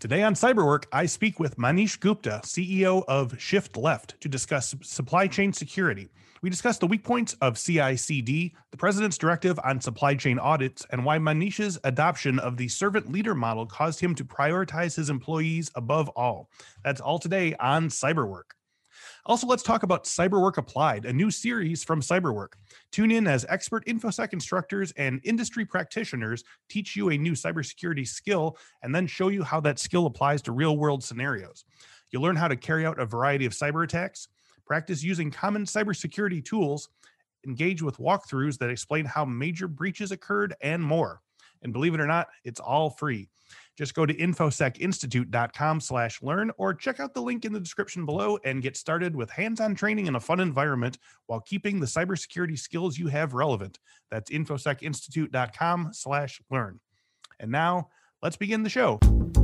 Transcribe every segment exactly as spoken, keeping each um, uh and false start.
Today on Cyberwork, I speak with Manish Gupta, C E O of Shift Left, to discuss supply chain security. We discuss the weak points of C I C D, the president's directive on supply chain audits, and why Manish's adoption of the servant leader model caused him to prioritize his employees above all. That's all today on Cyberwork. Also, let's talk about Cyberwork Applied, a new series from Cyberwork. Tune in as expert InfoSec instructors and industry practitioners teach you a new cybersecurity skill and then show you how that skill applies to real-world scenarios. You'll learn how to carry out a variety of cyber attacks, practice using common cybersecurity tools, engage with walkthroughs that explain how major breaches occurred, and more. And believe it or not, it's all free. Just go to infosecinstitute.com slash learn or check out the link in the description below and get started with hands-on training in a fun environment while keeping the cybersecurity skills you have relevant. That's infosecinstitute.com slash learn. And now let's begin the show.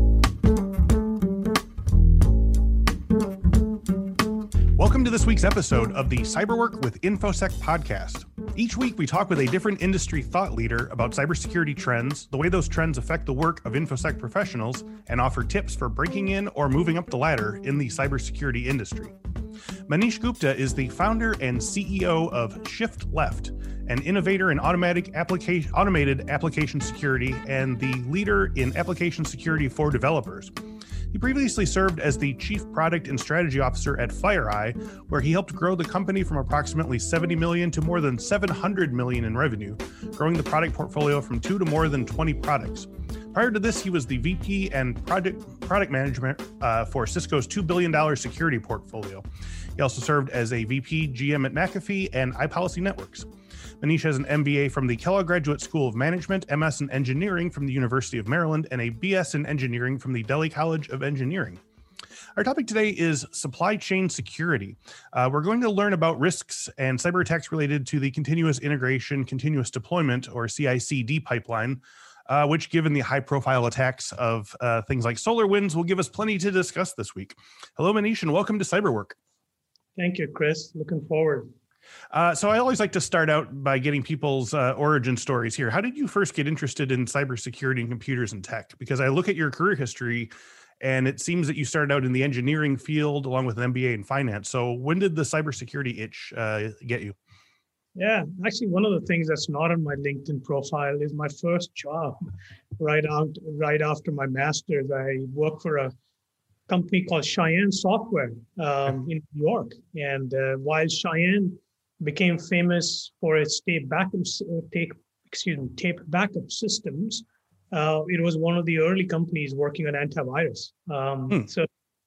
Welcome to this week's episode of the Cyberwork with InfoSec podcast. Each week, we talk with a different industry thought leader about cybersecurity trends, the way those trends affect the work of InfoSec professionals, and offer tips for breaking in or moving up the ladder in the cybersecurity industry. Manish Gupta is the founder and C E O of Shift Left, an innovator in automatic application, automated application security and the leader in application security for developers. He previously served as the Chief Product and Strategy Officer at FireEye, where he helped grow the company from approximately seventy million dollars to more than seven hundred million dollars in revenue, growing the product portfolio from two to more than twenty products. Prior to this, he was the V P and product, product management uh, for Cisco's two billion dollars security portfolio. He also served as a V P G M at McAfee and iPolicy Networks. Manish has an M B A from the Kellogg Graduate School of Management, M S in Engineering from the University of Maryland, and a B S in Engineering from the Delhi College of Engineering. Our topic today is supply chain security. Uh, we're going to learn about risks and cyber attacks related to the continuous integration, continuous deployment, or C I C D pipeline, uh, which, given the high-profile attacks of uh, things like SolarWinds, will give us plenty to discuss this week. Hello, Manish, and welcome to Cyberwork. Thank you, Chris. Looking forward. Uh, so I always like to start out by getting people's uh, origin stories here. How did you first get interested in cybersecurity and computers and tech? Because I look at your career history, and it seems that you started out in the engineering field along with an M B A in finance. So when did the cybersecurity itch uh, get you? Yeah, actually, one of the things that's not on my LinkedIn profile is my first job. Right out, right after my master's, I worked for a company called Cheyenne Software um, in New York. And uh, while Cheyenne became famous for its tape backup, tape, excuse me, tape backup systems, uh, it was one of the early companies working on antivirus. Um, hmm. So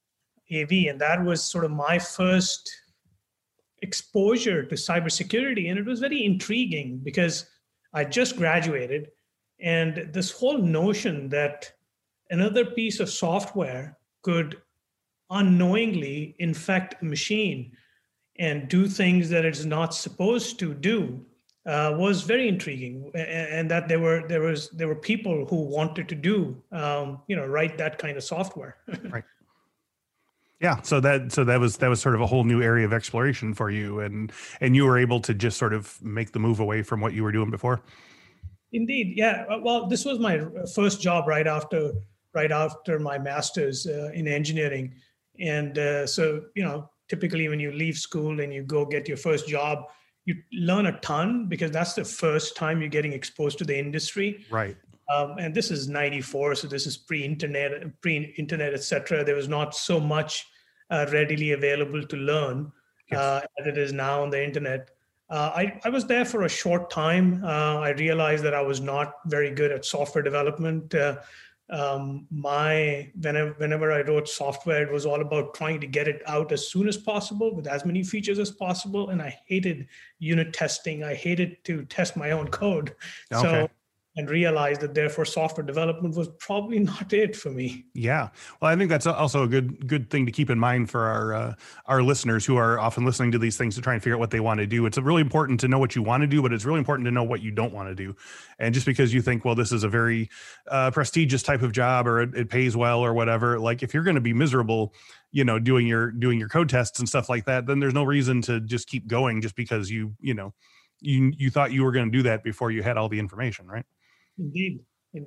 A V, and that was sort of my first exposure to cybersecurity. And it was very intriguing because I just graduated, and this whole notion that another piece of software could unknowingly infect a machine and do things that it's not supposed to do uh, was very intriguing, and, and that there were there was there were people who wanted to do um, you know write that kind of software. Right. Yeah. So that so that was that was sort of a whole new area of exploration for you, and and you were able to just sort of make the move away from what you were doing before. Indeed. Yeah. Well, this was my first job right after right after my master's uh, in engineering, and uh, so you know. Typically, when you leave school and you go get your first job, you learn a ton because that's the first time you're getting exposed to the industry. Right. Um, and this is ninety-four, so this is pre-internet, pre-internet, et cetera. There was not so much uh, readily available to learn yes. uh, as it is now on the internet. Uh, I, I was there for a short time. Uh, I realized that I was not very good at software development. Uh, Um, my whenever whenever I wrote software, it was all about trying to get it out as soon as possible with as many features as possible. And I hated unit testing. I hated to test my own code. Okay. So and realized that therefore software development was probably not it for me. Yeah. Well, I think that's also a good good thing to keep in mind for our uh, our listeners who are often listening to these things to try and figure out what they want to do. It's really important to know what you want to do, but it's really important to know what you don't want to do. And just because you think, well, this is a very uh, prestigious type of job or it, it pays well or whatever, like if you're going to be miserable, you know, doing your doing your code tests and stuff like that, then there's no reason to just keep going just because you, you know, you you thought you were going to do that before you had all the information, right? Indeed. Indeed. Yeah.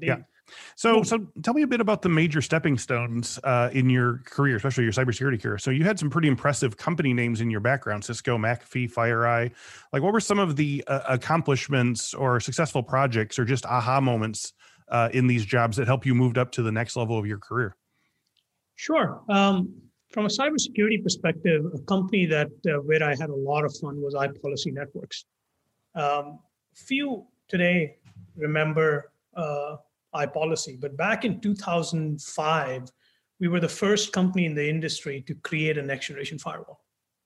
So, so tell me a bit about the major stepping stones uh, in your career, especially your cybersecurity career. So you had some pretty impressive company names in your background: Cisco, McAfee, FireEye. Like, what were some of the uh, accomplishments or successful projects or just aha moments uh, in these jobs that help you moved up to the next level of your career? Sure. Um, from a cybersecurity perspective, a company that uh, where I had a lot of fun was iPolicy Networks. Um, few today remember uh, iPolicy, but back in two thousand five, we were the first company in the industry to create a next generation firewall.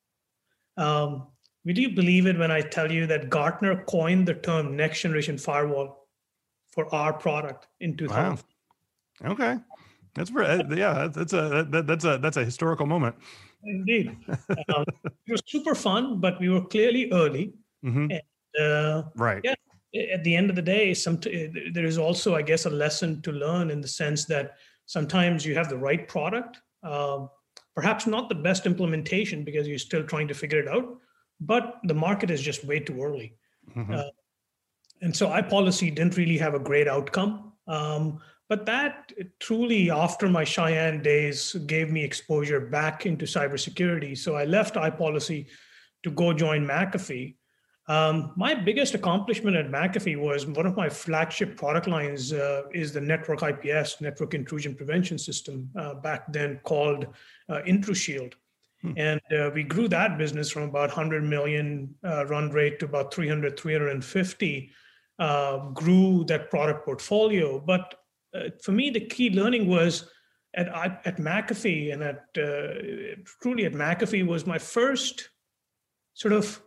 Um, would you believe it when I tell you that Gartner coined the term next generation firewall for our product in two thousand? Wow. Okay. That's very, yeah, that's a, that, that's a, that's a historical moment. Indeed. Um, it was super fun, but we were clearly early. Mm-hmm. And, uh, right. Yeah, at the end of the day, some there is also, I guess, a lesson to learn in the sense that sometimes you have the right product, um, perhaps not the best implementation because you're still trying to figure it out, but the market is just way too early. Mm-hmm. Uh, and so iPolicy didn't really have a great outcome. Um, But that truly, after my Cheyenne days, gave me exposure back into cybersecurity. So I left iPolicy to go join McAfee. Um, my biggest accomplishment at McAfee was one of my flagship product lines uh, is the Network I P S, Network Intrusion Prevention System, uh, back then called uh, IntruShield. Hmm. And uh, we grew that business from about one hundred million uh, run rate to about three hundred, three hundred fifty, uh, grew that product portfolio. But Uh, for me, the key learning was at at McAfee and at uh, truly at McAfee was my first sort of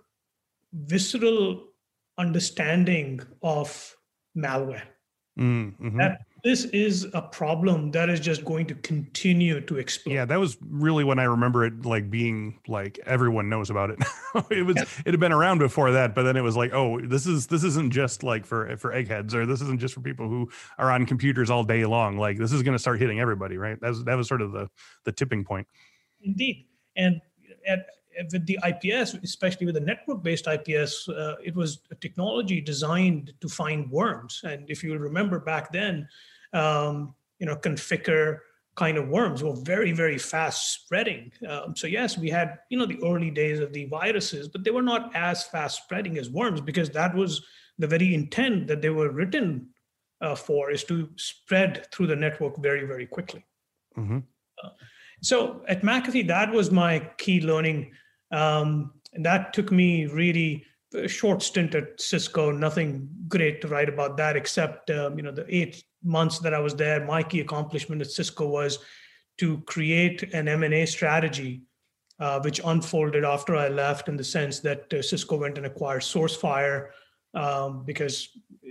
visceral understanding of malware. Mm-hmm. That this is a problem that is just going to continue to explode. Yeah, that was really when I remember it like being like everyone knows about it. it was yeah. It had been around before that, but then it was like, oh, this is this isn't just like for for eggheads, or this isn't just for people who are on computers all day long. Like this is going to start hitting everybody, right? That was that was sort of the the tipping point. Indeed, and at with the I P S, especially with the network-based I P S, uh, it was a technology designed to find worms. And if you remember back then, um, you know, Conficker kind of worms were very, very fast spreading. Um, so yes, we had, you know, the early days of the viruses, but they were not as fast spreading as worms because that was the very intent that they were written uh, for, is to spread through the network very, very quickly. Mm-hmm. Uh, so at McAfee, that was my key learning. Um, and that took me really a short stint at Cisco, nothing great to write about that, except, um, you know, the eight months that I was there, my key accomplishment at Cisco was to create an M and A strategy, uh, which unfolded after I left in the sense that uh, Cisco went and acquired SourceFire um, because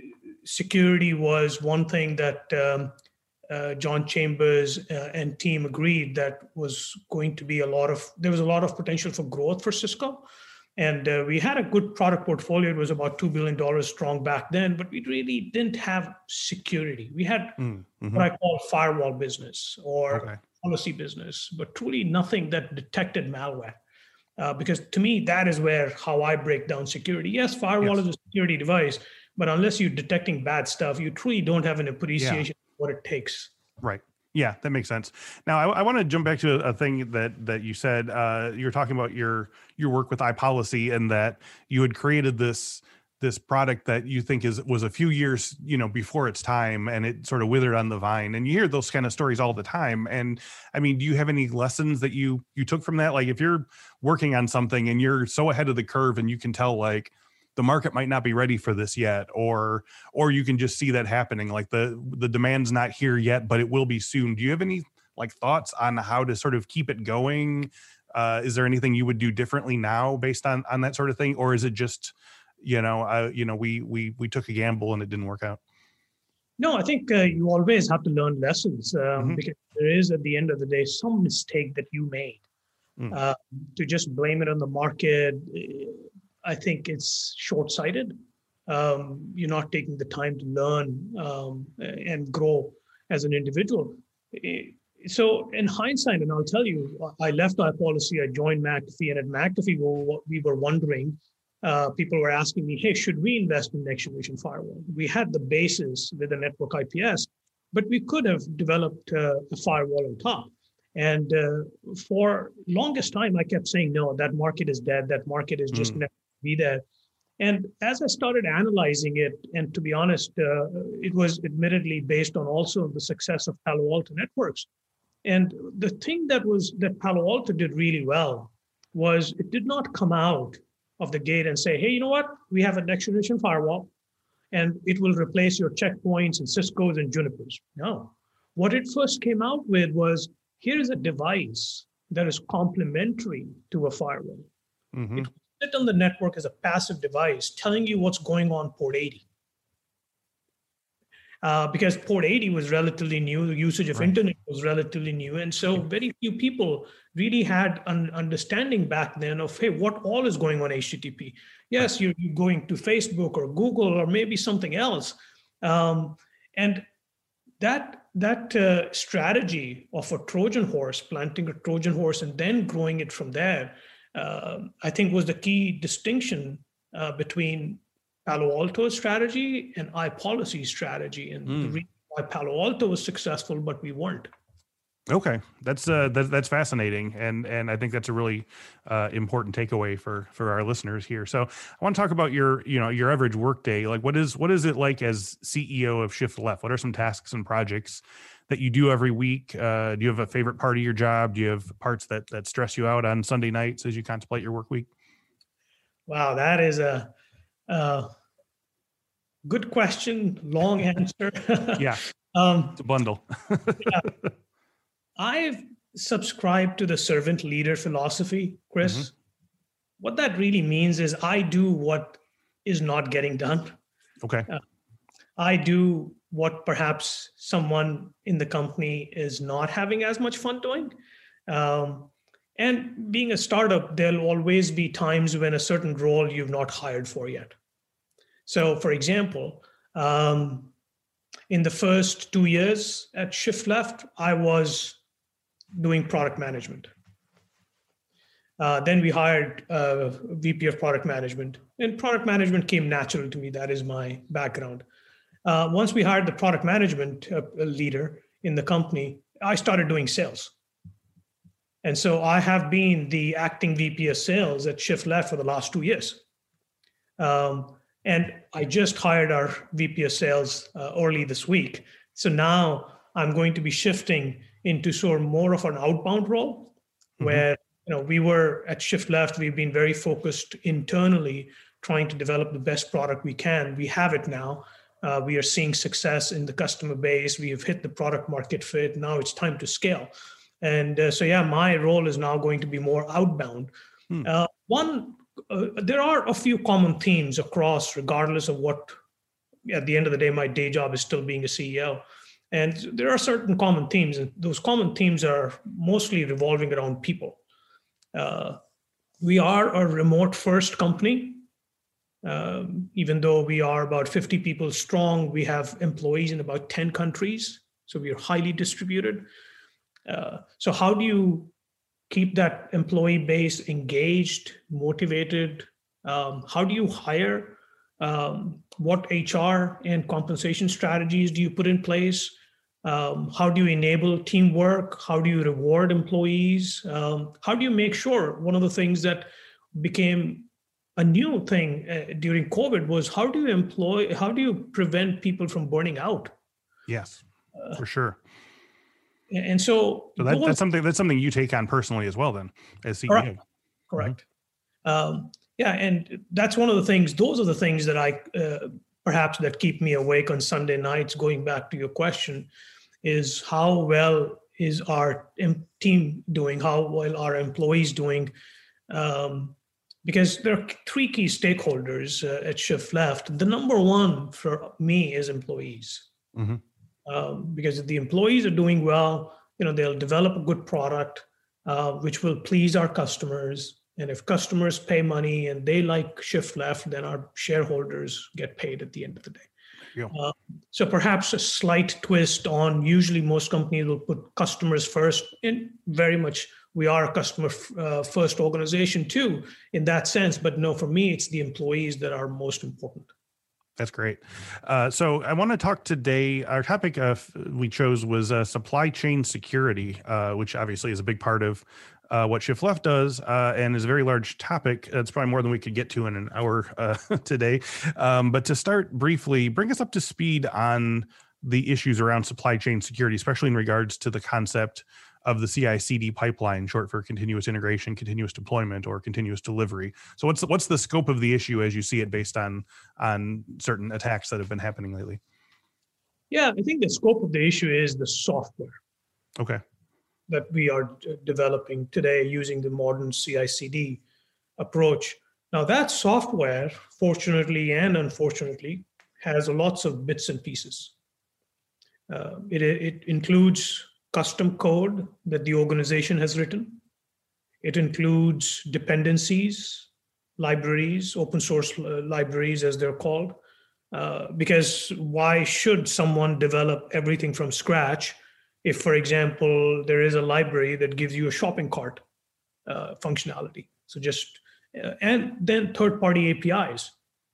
security was one thing that um, Uh, John Chambers uh, and team agreed that was going to be a lot of, there was a lot of potential for growth for Cisco. And uh, we had a good product portfolio. It was about two billion dollars strong back then, but we really didn't have security. We had mm-hmm. what I call firewall business or okay. policy business, but truly nothing that detected malware. Uh, because to me, that is where how I break down security. Yes, firewall yes. is a security device, but unless you're detecting bad stuff, you truly don't have an appreciation yeah. what it takes. Right. Yeah, that makes sense. Now, I, I want to jump back to a, a thing that that you said. Uh, you were talking about your your work with iPolicy and that you had created this this product that you think is was a few years, you know, before its time, and it sort of withered on the vine. And you hear those kind of stories all the time. And I mean, do you have any lessons that you you took from that? Like, if you're working on something and you're so ahead of the curve, and you can tell like the market might not be ready for this yet, or or you can just see that happening, like the the demand's not here yet, but it will be soon. Do you have any like thoughts on how to sort of keep it going? Uh, is there anything you would do differently now based on on that sort of thing, or is it just, you know, uh, you know, we we we took a gamble and it didn't work out? No, I think uh, you always have to learn lessons um, mm-hmm. because there is, at the end of the day, some mistake that you made. Mm. Uh, to just blame it on the market, I think it's short-sighted. Um, you're not taking the time to learn um, and grow as an individual. So in hindsight, and I'll tell you, I left iPolicy, I joined McAfee, and at McAfee, we were wondering, uh, people were asking me, hey, should we invest in next generation firewall? We had the basis with the network I P S, but we could have developed uh, a firewall on top. And uh, for longest time, I kept saying, no, that market is dead. That market is just mm. never be there. And as I started analyzing it, and to be honest, uh, it was admittedly based on also the success of Palo Alto Networks. And the thing that was that Palo Alto did really well was it did not come out of the gate and say, hey, you know what? We have a next generation firewall, and it will replace your checkpoints and Cisco's and Junipers. No. What it first came out with was, here is a device that is complementary to a firewall. Mm-hmm. It will sit on the network as a passive device telling you what's going on port eighty. Uh, because port eighty was relatively new, the usage of right. internet was relatively new. And so very few people really had an understanding back then of, hey, what all is going on H T T P? Yes, you're, you're going to Facebook or Google or maybe something else. Um, and that that uh, strategy of a Trojan horse, planting a Trojan horse and then growing it from there, uh, I think was the key distinction uh, between Palo Alto's strategy and iPolicy's strategy, and mm. the reason why Palo Alto was successful, but we weren't. Okay, that's uh, that, that's fascinating, and and I think that's a really uh, important takeaway for for our listeners here. So I want to talk about your you know your average workday. Like, what is what is it like as C E O of Shift Left? What are some tasks and projects that you do every week? Uh, do you have a favorite part of your job? Do you have parts that that stress you out on Sunday nights as you contemplate your work week? Wow, that is a Uh, good question, long answer. Yeah, um, it's a bundle. Yeah. I've subscribed to the servant leader philosophy, Chris. Mm-hmm. What that really means is I do what is not getting done. Okay. Uh, I do what perhaps someone in the company is not having as much fun doing. Um, And being a startup, there'll always be times when a certain role you've not hired for yet. So for example, um, in the first two years at Shift Left, I was doing product management. Uh, then we hired a V P of product management, and product management came natural to me. That is my background. Uh, once we hired the product management uh, leader in the company, I started doing sales. And so I have been the acting V P of sales at Shift Left for the last two years. Um, and I just hired our V P of sales uh, early this week. So now I'm going to be shifting into sort of more of an outbound role, mm-hmm. where you know we were at Shift Left, we've been very focused internally trying to develop the best product we can. We have it now. Uh, we are seeing success in the customer base. We have hit the product market fit. Now it's time to scale. And uh, so, yeah, my role is now going to be more outbound. Hmm. Uh, one, uh, there are a few common themes across, regardless of what, at the end of the day, my day job is still being a C E O. And there are certain common themes, and those common themes are mostly revolving around people. Uh, we are a remote-first company. Um, even though we are about fifty people strong, we have employees in about ten countries. So we are highly distributed. Uh, so how do you keep that employee base engaged, motivated? Um, how do you hire? Um, what H R and compensation strategies do you put in place? Um, how do you enable teamwork? How do you reward employees? Um, how do you make sure? One of the things that became a new thing uh, during COVID was how do you employ, how do you prevent people from burning out? Yes, uh, for sure. And so, so that, that's something that's something you take on personally as well, then, as C E O. Correct. Correct. Mm-hmm. Um, yeah, and that's one of the things. Those are the things that I uh, perhaps that keep me awake on Sunday nights. Going back to your question, is how well is our team doing? How well are employees doing? Um, because there are three key stakeholders uh, at Shift Left. The number one for me is employees. Mm-hmm. Um, because if the employees are doing well, you know, they'll develop a good product, uh, which will please our customers. And if customers pay money and they like Shift Left, then our shareholders get paid at the end of the day. Yeah. Uh, so perhaps a slight twist on, usually most companies will put customers first. And very much we are a customer uh, first organization too, in that sense. But no, for me, it's the employees that are most important. That's great. Uh, so I want to talk today. Our topic uh, we chose was uh, supply chain security, uh, which obviously is a big part of uh, what Shift Left does, uh, and is a very large topic. It's probably more than we could get to in an hour uh, today. Um, but to start briefly, bring us up to speed on the issues around supply chain security, especially in regards to the concept of the C I C D pipeline, short for continuous integration, continuous deployment, or continuous delivery. So what's the, what's the scope of the issue as you see it based on, on certain attacks that have been happening lately? Yeah, I think the scope of the issue is the software. Okay. That we are d- developing today using the modern C I C D approach. Now that software, fortunately and unfortunately, has lots of bits and pieces. Uh, it, it includes custom code that the organization has written. It includes dependencies, libraries, open source libraries as they're called. Uh, because why should someone develop everything from scratch if, for example, there is a library that gives you a shopping cart uh, functionality? So just, uh, and then third-party A P Is.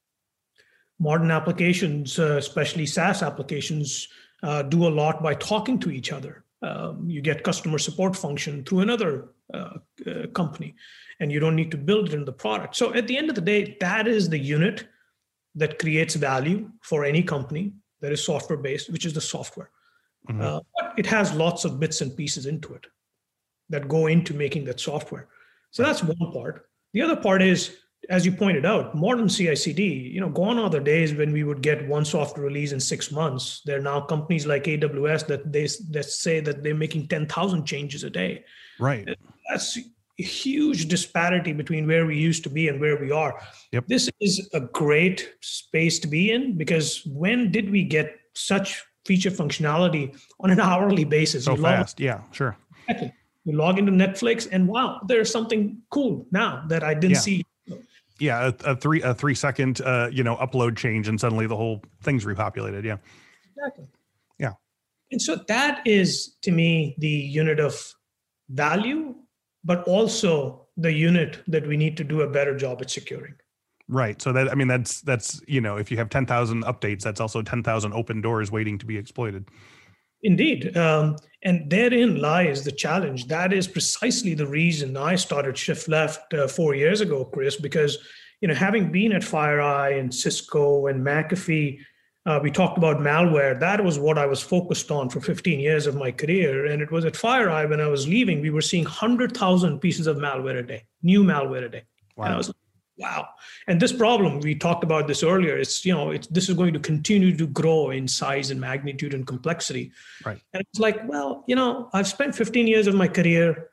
Modern applications, uh, especially SaaS applications, uh, do a lot by talking to each other. Um, you get customer support function through another uh, uh, company, and you don't need to build it in the product. So at the end of the day, that is the unit that creates value for any company that is software-based, which is the software. Mm-hmm. Uh, but it has lots of bits and pieces into it that go into making that software. So that's one part. The other part is, as you pointed out, modern C I C D, you know, gone are the days when we would get one software release in six months. There are now companies like A W S that they that say that they're making ten thousand changes a day. Right. That's a huge disparity between where we used to be and where we are. Yep. This is a great space to be in, because when did we get such feature functionality on an hourly basis? So you fast. Log- yeah, sure. Exactly. You log into Netflix and wow, there's something cool now that I didn't yeah. see. Yeah, a, a three a three second uh, you know upload change, and suddenly the whole thing's repopulated. Yeah, exactly. Yeah, and so that is to me the unit of value, but also the unit that we need to do a better job at securing. Right. So that I mean that's that's you know if you have ten thousand updates, that's also ten thousand open doors waiting to be exploited. Indeed. Um, and therein lies the challenge. That is precisely the reason I started Shift Left uh, four years ago, Chris, because, you know, having been at FireEye and Cisco and McAfee, uh, we talked about malware. That was what I was focused on for fifteen years of my career. And it was at FireEye when I was leaving, we were seeing one hundred thousand pieces of malware a day, new malware a day. Wow. And I was like, wow. And this problem, we talked about this earlier, it's, you know, it's, this is going to continue to grow in size and magnitude and complexity. Right. And it's like, well, you know, I've spent fifteen years of my career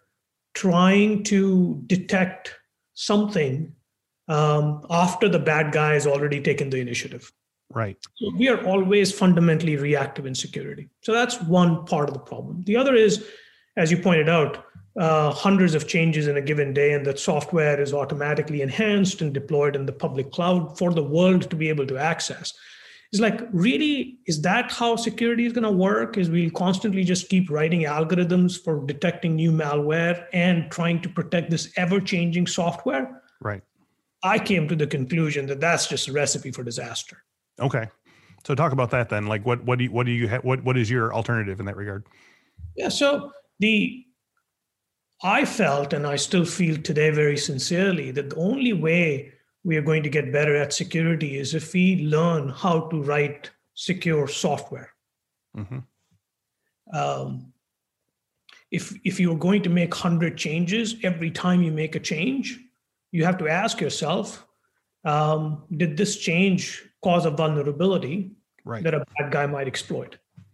trying to detect something um, after the bad guy has already taken the initiative. Right. So we are always fundamentally reactive in security. So that's one part of the problem. The other is, as you pointed out, Uh, hundreds of changes in a given day, and that software is automatically enhanced and deployed in the public cloud for the world to be able to access. It's like, really, is that how security is going to work? Is we'll constantly just keep writing algorithms for detecting new malware and trying to protect this ever-changing software? Right. I came to the conclusion that that's just a recipe for disaster. Okay. So talk about that then. Like, what what do you, what do you ha- what what is your alternative in that regard? Yeah. So the I felt, and I still feel today very sincerely, that the only way we are going to get better at security is if we learn how to write secure software. Mm-hmm. Um, if, if you're going to make one hundred changes, every time you make a change, you have to ask yourself, um, did this change cause a vulnerability right. that a bad guy might exploit?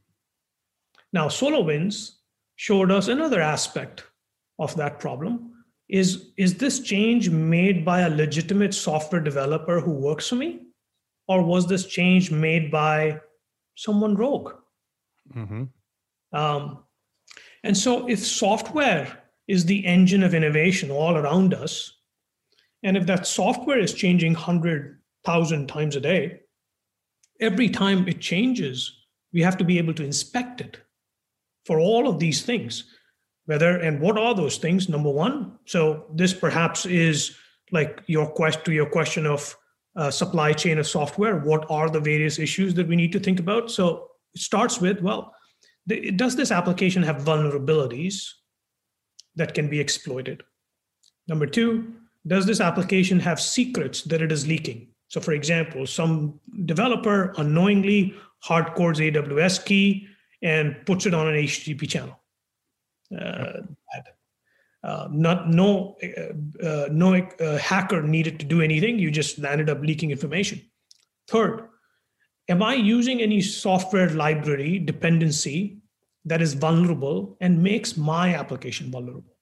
Now, SolarWinds showed us another aspect of that problem. Is, is this change made by a legitimate software developer who works for me? Or was this change made by someone rogue? Mm-hmm. Um, and so if software is the engine of innovation all around us, and if that software is changing one hundred thousand times a day, every time it changes, we have to be able to inspect it for all of these things. Whether and what are those things? Number one, so this perhaps is like your quest to your question of uh, supply chain of software. What are the various issues that we need to think about? So it starts with, well, the, does this application have vulnerabilities that can be exploited? Number two, does this application have secrets that it is leaking? So for example, some developer unknowingly hardcodes A W S key and puts it on an H T T P channel. Uh, uh, not no uh, uh, no uh, hacker needed to do anything. You just landed up leaking information. Third, am I using any software library dependency that is vulnerable and makes my application vulnerable?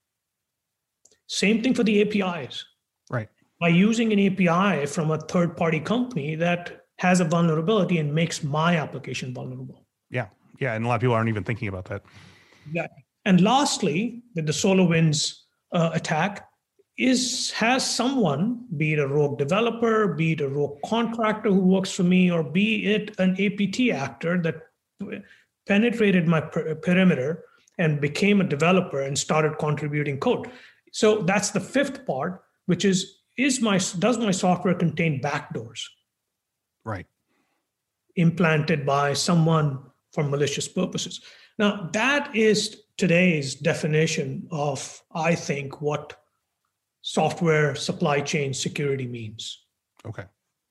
Same thing for the A P Is. Right. By using an A P I from a third-party company that has a vulnerability and makes my application vulnerable. Yeah. Yeah. And a lot of people aren't even thinking about that. Yeah. And lastly, with the SolarWinds uh, attack, is has someone, be it a rogue developer, be it a rogue contractor who works for me, or be it an A P T actor that penetrated my per- perimeter and became a developer and started contributing code. So that's the fifth part, which is, is my does my software contain backdoors? Right. Implanted by someone for malicious purposes. Now, that is today's definition of, I think, what software supply chain security means. Okay.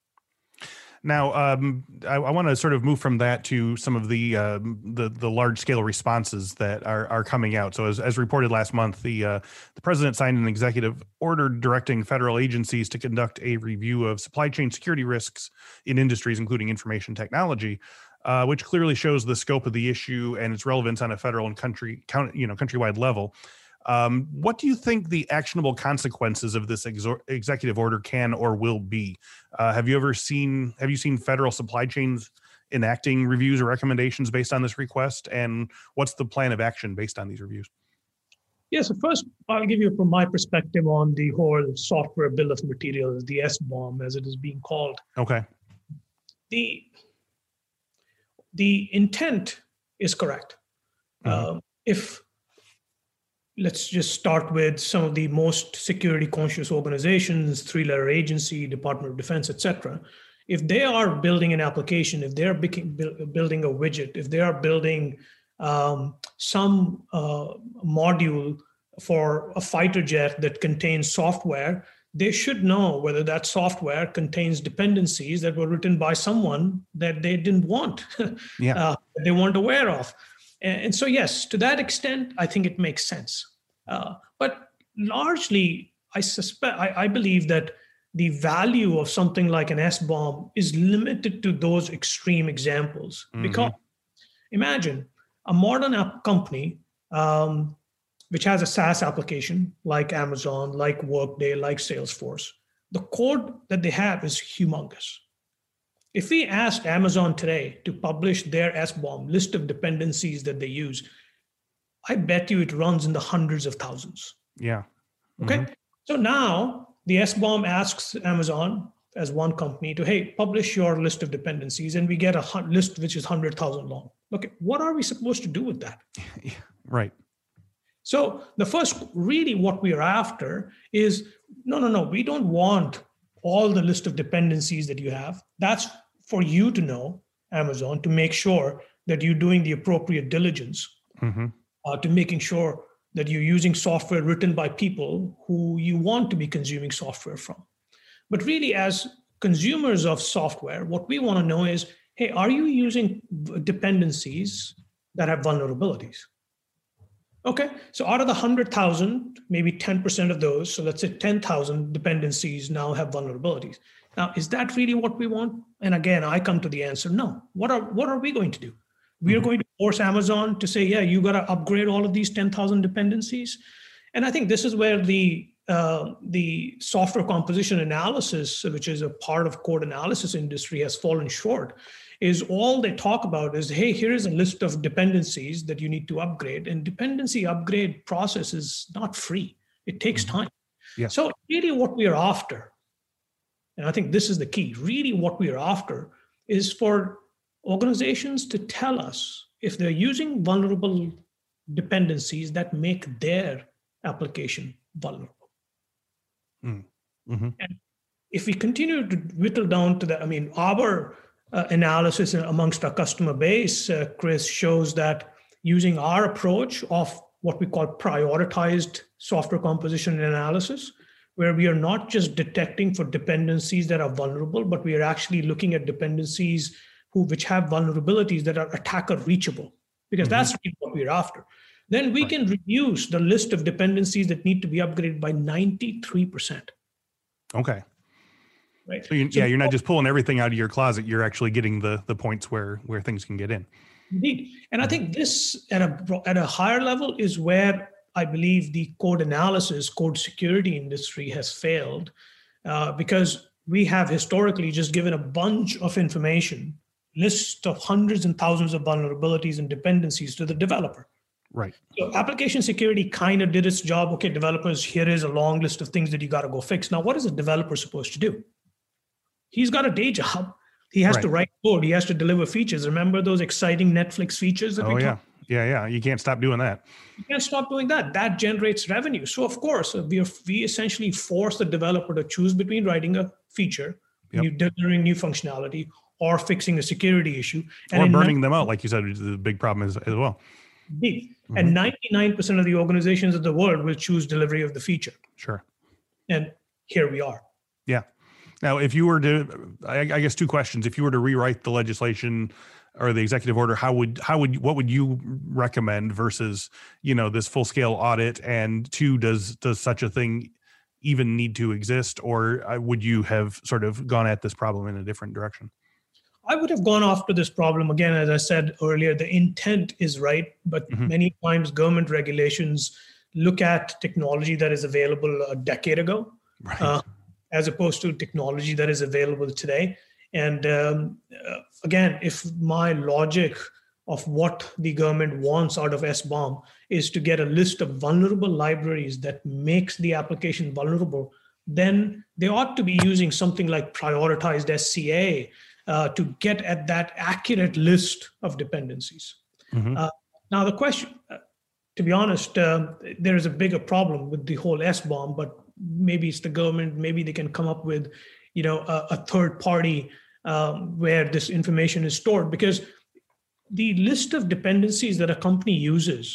Now, um, I, I want to sort of move from that to some of the um, the, the large scale responses that are are coming out. So, as, as reported last month, the uh, the president signed an executive order directing federal agencies to conduct a review of supply chain security risks in industries, including information technology, uh, which clearly shows the scope of the issue and its relevance on a federal and country, count, you know, countrywide level. Um, what do you think the actionable consequences of this exor- executive order can or will be? Uh, have you ever seen, have you seen federal supply chains enacting reviews or recommendations based on this request? And what's the plan of action based on these reviews? Yeah, so first, I'll give you from my perspective on the whole software bill of materials, the S B O M as it is being called. Okay. The, the intent is correct. Mm-hmm. Um, if Let's just start with some of the most security conscious organizations, three-letter agency, Department of Defense, et cetera. If they are building an application, if they're building a widget, if they are building um, some uh, module for a fighter jet that contains software, they should know whether that software contains dependencies that were written by someone that they didn't want, yeah. uh, that they weren't aware of. And so, yes, to that extent, I think it makes sense. Uh, but largely, I suspect, I, I believe that the value of something like an S B O M is limited to those extreme examples. Mm-hmm. Because imagine a modern app company, um, which has a SaaS application like Amazon, like Workday, like Salesforce. The code that they have is humongous. If we asked Amazon today to publish their S B O M, list of dependencies that they use, I bet you it runs in the hundreds of thousands. Yeah. Okay. Mm-hmm. So now the S B O M asks Amazon as one company to, hey, publish your list of dependencies, and we get a list which is one hundred thousand long. Okay. What are we supposed to do with that? Yeah, right. So the first, really what we are after is, no, no, no, we don't want all the list of dependencies that you have. That's for you to know, Amazon, to make sure that you're doing the appropriate diligence, mm-hmm. uh, to making sure that you're using software written by people who you want to be consuming software from. But really, as consumers of software, what we want to know is, hey, are you using dependencies that have vulnerabilities? Okay, so out of the one hundred thousand, maybe ten percent of those, so let's say ten thousand dependencies now have vulnerabilities. Now, is that really what we want? And again, I come to the answer, no. What are what are we going to do? We are mm-hmm. going to force Amazon to say, yeah, you got to upgrade all of these ten thousand dependencies. And I think this is where the uh, the software composition analysis, which is a part of code analysis industry, has fallen short. Is all they talk about is, hey, here is a list of dependencies that you need to upgrade. And dependency upgrade process is not free. It takes time. Yeah. So really what we are after, and I think this is the key, really what we are after is for organizations to tell us if they're using vulnerable dependencies that make their application vulnerable. Mm-hmm. And if we continue to whittle down to that, I mean, our uh, analysis amongst our customer base, uh, Chris, shows that using our approach of what we call prioritized software composition and analysis, where we are not just detecting for dependencies that are vulnerable, but we are actually looking at dependencies who which have vulnerabilities that are attacker reachable, because mm-hmm. that's really what we're after. Then we right. can reduce the list of dependencies that need to be upgraded by ninety-three percent. Okay. Right. So, you, so yeah, you're not just pulling everything out of your closet. You're actually getting the the points where where things can get in. Indeed. And I think this at a at a higher level is where I believe the code analysis, code security industry has failed, uh, because we have historically just given a bunch of information, lists of hundreds and thousands of vulnerabilities and dependencies to the developer. Right. So application security kind of did its job. Okay, developers, here is a long list of things that you got to go fix. Now, what is a developer supposed to do? He's got a day job. He has right. to write code. He has to deliver features. Remember those exciting Netflix features that oh, we yeah. talked? Yeah, yeah. You can't stop doing that. You can't stop doing that. That generates revenue. So of course, we are, we essentially force the developer to choose between writing a feature, yep. new, delivering new functionality, or fixing a security issue. And or burning them out, like you said, the big problem is as well. Indeed. Mm-hmm. And ninety-nine percent of the organizations of the world will choose delivery of the feature. Sure. And here we are. Yeah. Now, if you were to, I, I guess two questions. If you were to rewrite the legislation or the executive order, how would, how would, what would you recommend versus, you know, this full scale audit? And two, does, does such a thing even need to exist? Or would you have sort of gone at this problem in a different direction? I would have gone after this problem. Again, as I said earlier, the intent is right, but mm-hmm. many times government regulations look at technology that is available a decade ago, right. uh, as opposed to technology that is available today. And um, uh, again, if my logic of what the government wants out of S BOM is to get a list of vulnerable libraries that makes the application vulnerable, then they ought to be using something like prioritized S C A uh, to get at that accurate list of dependencies. Mm-hmm. Uh, now, the question, uh, to be honest, uh, there is a bigger problem with the whole S BOM, but maybe it's the government, maybe they can come up with, you know, a, a third party um, where this information is stored, because the list of dependencies that a company uses,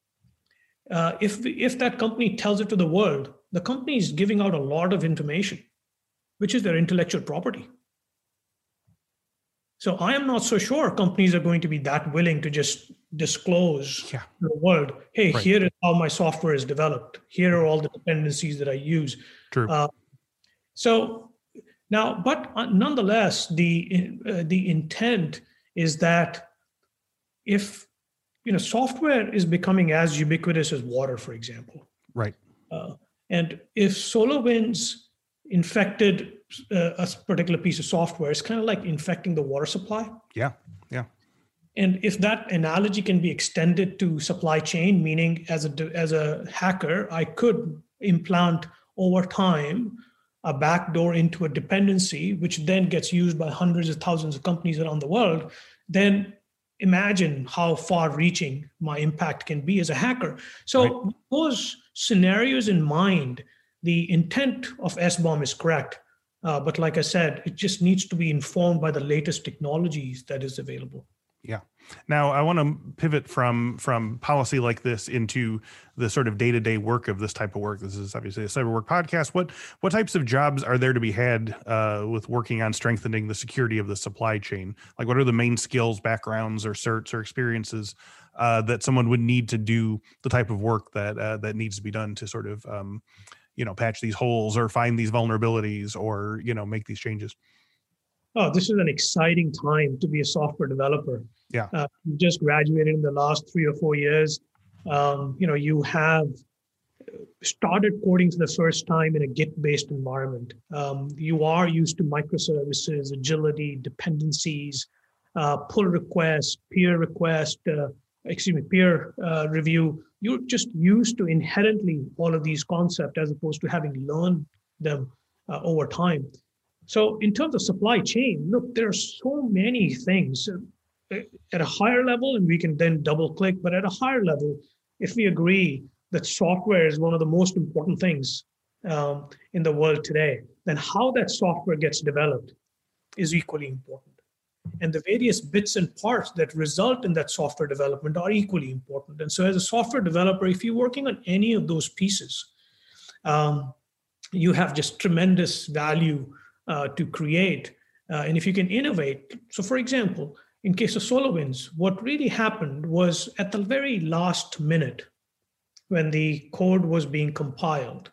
uh, if, if that company tells it to the world, the company is giving out a lot of information, which is their intellectual property. So I am not so sure companies are going to be that willing to just disclose yeah. to the world, hey, right. here is how my software is developed. Here are all the dependencies that I use. True. Uh, so now, but nonetheless, the uh, the intent is that if, you know, software is becoming as ubiquitous as water, for example. Right. Uh, and if SolarWinds infected uh, a particular piece of software, it's kind of like infecting the water supply. Yeah, yeah. And if that analogy can be extended to supply chain, meaning as a as a hacker, I could implant over time a backdoor into a dependency, which then gets used by hundreds of thousands of companies around the world, then imagine how far-reaching my impact can be as a hacker. So right. with those scenarios in mind, the intent of S BOM is correct. Uh, but like I said, it just needs to be informed by the latest technologies that is available. Yeah. Now, I want to pivot from from policy like this into the sort of day-to-day work of this type of work. This is obviously a cyber work podcast. What what types of jobs are there to be had uh, with working on strengthening the security of the supply chain? Like, what are the main skills, backgrounds, or certs or experiences uh, that someone would need to do the type of work that uh, that needs to be done to sort of um, you know, patch these holes or find these vulnerabilities or, you know, make these changes? Oh, this is an exciting time to be a software developer. Yeah. Uh, you just graduated in the last three or four years. Um, you know, you have started coding for the first time in a Git-based environment. Um, you are used to microservices, agility, dependencies, uh, pull requests, peer request, uh, excuse me, peer uh, review. You're just used to inherently all of these concepts as opposed to having learned them uh, over time. So in terms of supply chain, look, there are so many things at a higher level, and we can then double click, but at a higher level, if we agree that software is one of the most important things um, in the world today, then how that software gets developed is equally important. And the various bits and parts that result in that software development are equally important. And so as a software developer, if you're working on any of those pieces, um, you have just tremendous value uh, to create. Uh, and if you can innovate, so for example, in case of SolarWinds, what really happened was at the very last minute, when the code was being compiled,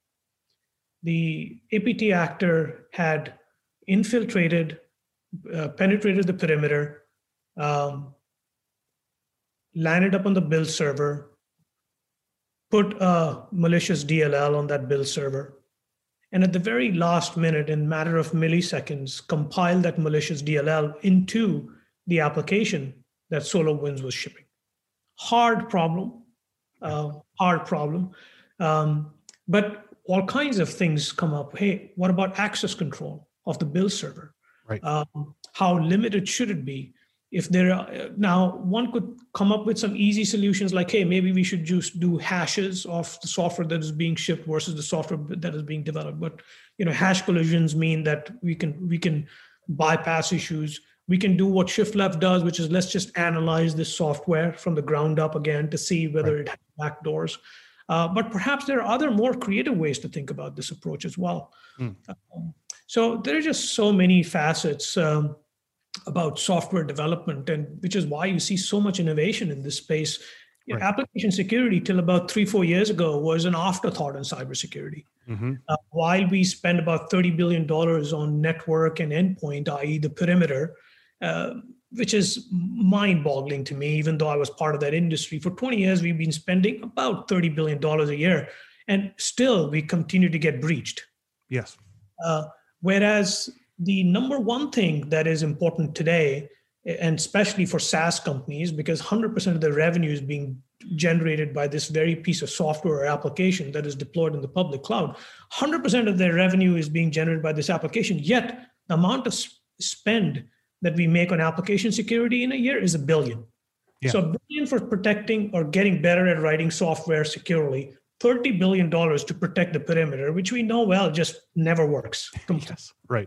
the A P T actor had infiltrated, uh, penetrated the perimeter, um, landed up on the build server, put a malicious D L L on that build server, and at the very last minute, in a matter of milliseconds, compiled that malicious D L L into the application that SolarWinds was shipping. Hard problem, uh, hard problem. Um, but all kinds of things come up. Hey, what about access control of the build server? Right. Um, how limited should it be? If there are, now one could come up with some easy solutions like, hey, maybe we should just do hashes of the software that is being shipped versus the software that is being developed. But you know, hash collisions mean that we can we can bypass issues. We can do what shift left does, which is let's just analyze this software from the ground up again to see whether right. it has backdoors. Uh, but perhaps there are other more creative ways to think about this approach as well. Mm. Um, so there are just so many facets um, about software development, and which is why you see so much innovation in this space. Right. Application security till about three, four years ago was an afterthought in cybersecurity. Mm-hmm. Uh, while we spend about thirty billion dollars on network and endpoint, that is the perimeter, uh, which is mind-boggling to me, even though I was part of that industry. For twenty years, we've been spending about thirty billion dollars a year, and still we continue to get breached. Yes. Uh, whereas the number one thing that is important today, and especially for SaaS companies, because one hundred percent of their revenue is being generated by this very piece of software or application that is deployed in the public cloud, one hundred percent of their revenue is being generated by this application, yet the amount of spend that we make on application security in a year is a billion. Yeah. So a billion for protecting or getting better at writing software securely, thirty billion dollars to protect the perimeter, which we know well just never works. Yes, right.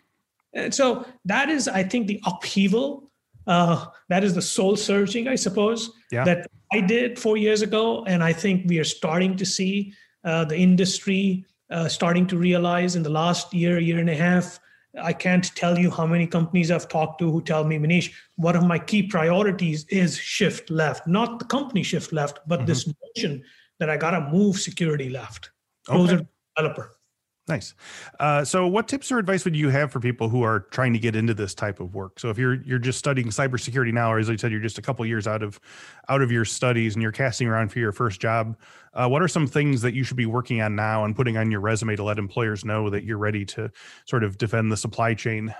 And so that is, I think, the upheaval. Uh, that is the soul searching, I suppose, yeah. that I did four years ago. And I think we are starting to see uh, the industry uh, starting to realize in the last year, year and a half. I can't tell you how many companies I've talked to who tell me, Manish, one of my key priorities is shift left, not the company shift left, but mm-hmm. this notion that I got to move security left, closer okay. to the developer. Nice. Uh, so what tips or advice would you have for people who are trying to get into this type of work? So if you're you're just studying cybersecurity now, or as I said, you're just a couple years out of out of your studies and you're casting around for your first job, uh, what are some things that you should be working on now and putting on your resume to let employers know that you're ready to sort of defend the supply chain?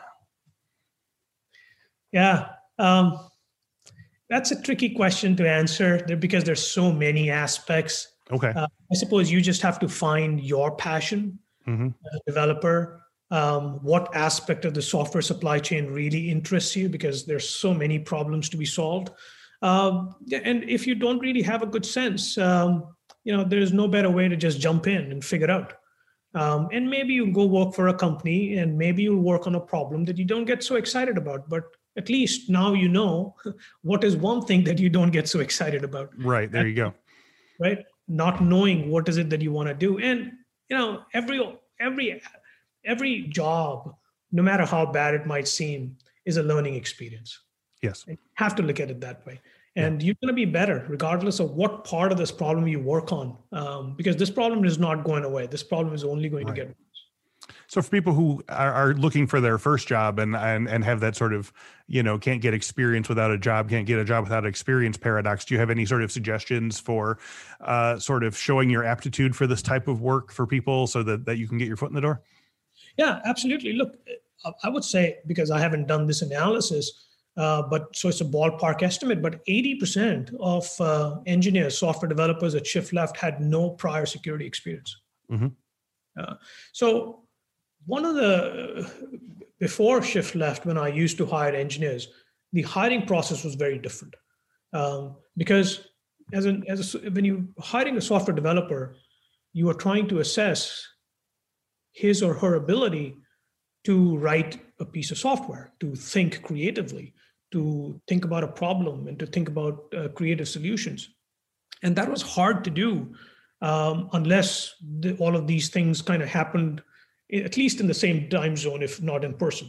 Yeah, um, that's a tricky question to answer because there's so many aspects. Okay. Uh, I suppose you just have to find your passion. Mm-hmm. As a developer, um, what aspect of the software supply chain really interests you, because there's so many problems to be solved. Um, and if you don't really have a good sense, um, you know, there's no better way to just jump in and figure out. Um, and maybe you'll go work for a company and maybe you'll work on a problem that you don't get so excited about, but at least now you know what is one thing that you don't get so excited about. Right, there you go. Right? Not knowing what is it that you want to do. And you know, every every every job, no matter how bad it might seem, is a learning experience. Yes. And you have to look at it that way. And yeah. you're going to be better regardless of what part of this problem you work on, um, because this problem is not going away. This problem is only going right. to get worse. So for people who are, are looking for their first job and, and and have that sort of, you know, can't get experience without a job, can't get a job without experience paradox, do you have any sort of suggestions for uh, sort of showing your aptitude for this type of work for people so that, that you can get your foot in the door? Yeah, absolutely. Look, I would say, because I haven't done this analysis, uh, but so it's a ballpark estimate, but eighty percent of uh, engineers, software developers at Shift Left had no prior security experience. Mm-hmm. Uh, so one of the, before Shift Left, when I used to hire engineers, the hiring process was very different. Um, because as an, as a, when you're hiring a software developer, you are trying to assess his or her ability to write a piece of software, to think creatively, to think about a problem, and to think about uh, creative solutions. And that was hard to do um, unless the, all of these things kind of happened, at least in the same time zone, if not in person.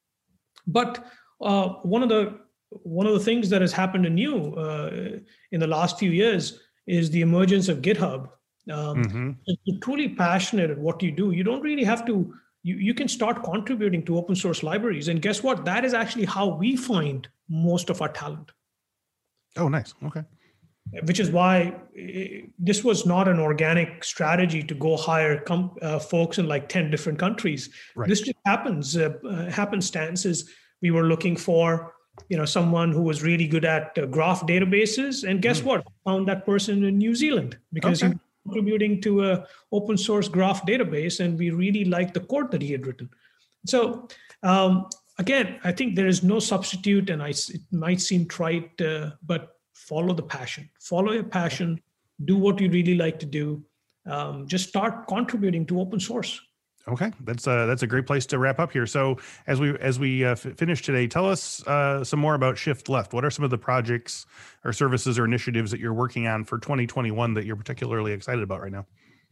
But uh, one of the one of the things that has happened anew uh, in the last few years is the emergence of GitHub. Um, mm-hmm. If you're truly passionate at what you do, you don't really have to, you, you can start contributing to open source libraries. And guess what? That is actually how we find most of our talent. Oh, nice. Okay. Which is why this was not an organic strategy to go hire com- uh, folks in like ten different countries. Right. This just happens, uh, uh, happenstances. We were looking for, you know, someone who was really good at uh, graph databases. And guess mm. what? Found that person in New Zealand because okay. he was contributing to a open source graph database. And we really liked the code that he had written. So um, again, I think there is no substitute, and I, it might seem trite, uh, but follow the passion, follow your passion, do what you really like to do. Um, just start contributing to open source. Okay, that's a, that's a great place to wrap up here. So as we as we uh, f- finish today, tell us uh, some more about Shift Left. What are some of the projects or services or initiatives that you're working on for twenty twenty-one that you're particularly excited about right now?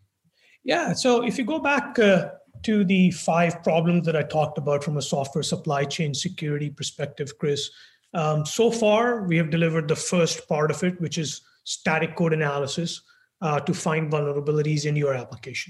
Yeah, so if you go back uh, to the five problems that I talked about from a software supply chain security perspective, Chris, um, so far we have delivered the first part of it, which is static code analysis uh, to find vulnerabilities in your application.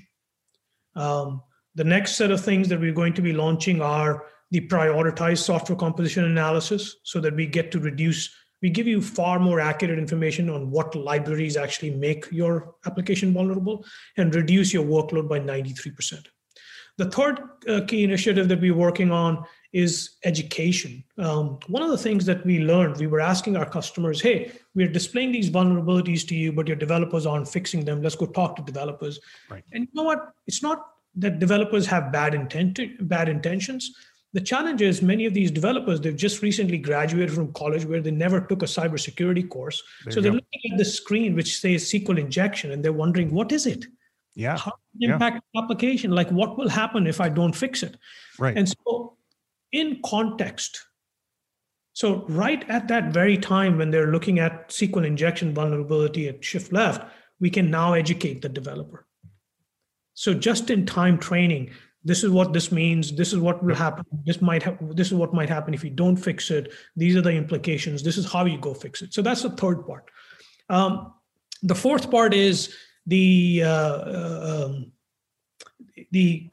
Um, The next set of things that we're going to be launching are the prioritized software composition analysis, so that we get to reduce, we give you far more accurate information on what libraries actually make your application vulnerable and reduce your workload by ninety-three percent. The third uh, key initiative that we're working on is education. Um, one of the things that we learned, we were asking our customers, hey, we're displaying these vulnerabilities to you, but your developers aren't fixing them. Let's go talk to developers. Right. And you know what? It's not that developers have bad intent, bad intentions. The challenge is many of these developers, they've just recently graduated from college where they never took a cybersecurity course. There so they're go. looking at the screen which says S Q L injection, and they're wondering, what is it? Yeah. How does it impact yeah. the application? Like, what will happen if I don't fix it? Right. And so in context, so right at that very time when they're looking at S Q L injection vulnerability at Shift Left, we can now educate the developer. So just in time training, this is what this means. This is what will happen. This might have, this is what might happen if you don't fix it. These are the implications. This is how you go fix it. So that's the third part. Um, the fourth part is the, uh, um, the,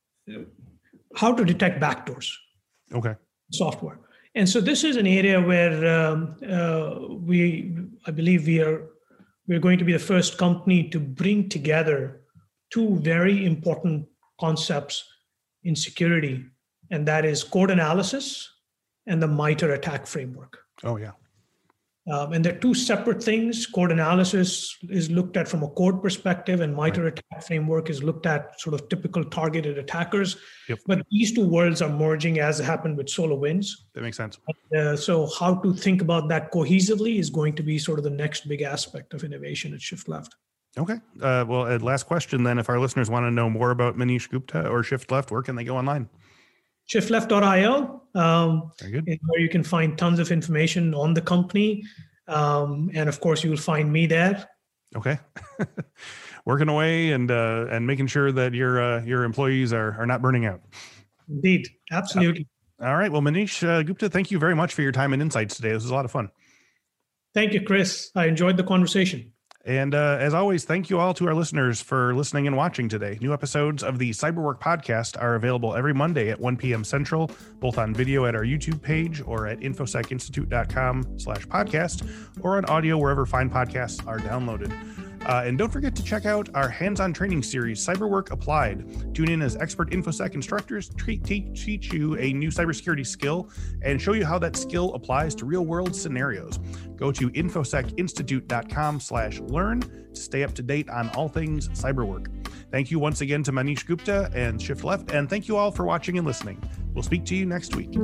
how to detect backdoors. Okay. Software. And so this is an area where um, uh, we, I believe we are, we're going to be the first company to bring together two very important concepts in security, and that is code analysis and the MITRE ATT&CK framework. Oh, yeah. Um, and they're two separate things. Code analysis is looked at from a code perspective, and MITRE right. ATT&CK framework is looked at sort of typical targeted attackers. Yep. But these two worlds are merging as happened with SolarWinds. That makes sense. And, uh, so how to think about that cohesively is going to be sort of the next big aspect of innovation at Shift Left. Okay. Uh, well, uh, last question then. If our listeners want to know more about Manish Gupta or Shift Left, where can they go online? shift left dot io, um, Very good. where you can find tons of information on the company. Um, and of course, you will find me there. Okay. Working away and uh, and making sure that your uh, your employees are, are not burning out. Indeed. Absolutely. Uh, all right. Well, Manish uh, Gupta, thank you very much for your time and insights today. This was a lot of fun. Thank you, Chris. I enjoyed the conversation. And uh, as always, thank you all to our listeners for listening and watching today. New episodes of the Cyberwork podcast are available every Monday at one p.m. Central, both on video at our YouTube page or at infosec institute dot com slash podcast, or on audio wherever fine podcasts are downloaded. Uh, and don't forget to check out our hands-on training series, Cyberwork Applied. Tune in as expert InfoSec instructors treat, teach, teach you a new cybersecurity skill and show you how that skill applies to real-world scenarios. Go to infosec institute dot com slash learn to stay up to date on all things cyberwork. Thank you once again to Manish Gupta and Shift Left, and thank you all for watching and listening. We'll speak to you next week.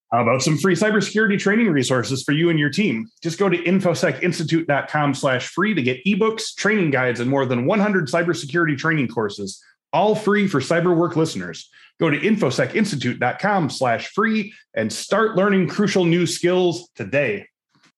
How about some free cybersecurity training resources for you and your team? Just go to infosecinstitute.com slash free to get ebooks, training guides, and more than one hundred cybersecurity training courses, all free for CyberWork listeners. Go to infosecinstitute.com slash free and start learning crucial new skills today.